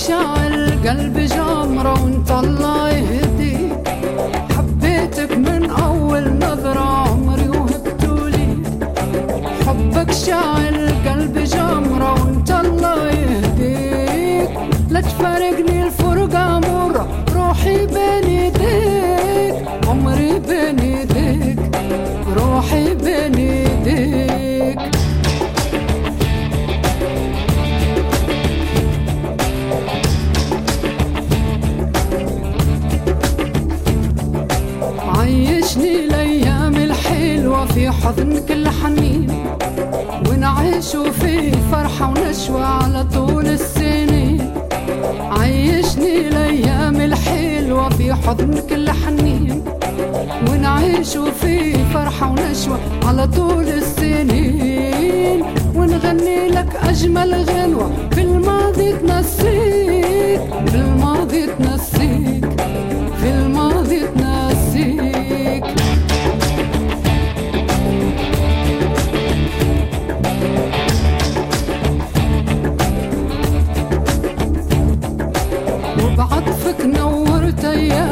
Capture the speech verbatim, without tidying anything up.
شاعل قلبي جمرة وانت الله يهديك. حبيتك من أول نظرة عمري وهبتولي. حبك شاعل قلبي جمرة وانت الله يهديك. لا تفارقني الفرقة مرة، روحي بين ايديك، عمري بين ايديك، روحي بين ايديك. عيشني الايام الحلوة في حضنك الحنين، ونعيشوا في فرحة ونشوة على طول السنين. عيشني الايام الحلوة في حضنك الحنين، ونعيشوا في فرحة ونشوة على طول السنين. ونغني لك أجمل غنوة في الماضي تنسيك، في الماضي تنسيك، في الماضي تنسيك. وبعطفك نورت أيام